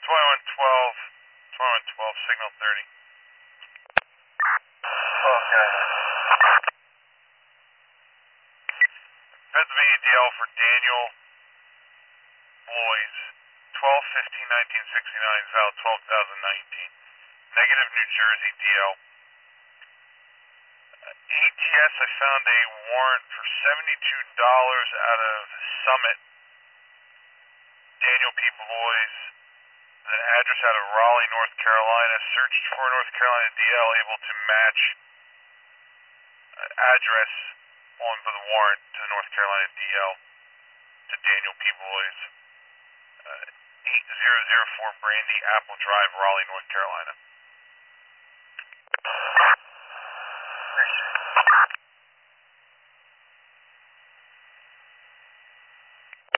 2112, 2112, signal 30. Okay. Pennsylvania DL for Daniel Blois, 12/15/1969, Val 12,019. Negative New Jersey DL. ATS, I found a warrant for $72 out of Summit. Daniel P. Blois, an address out of Raleigh, North Carolina. Searched for North Carolina DL, able to match address on for the warrant to the North Carolina DL to Daniel P. Blois, 8004 Brandy Apple Drive, Raleigh, North Carolina. Appreciate it.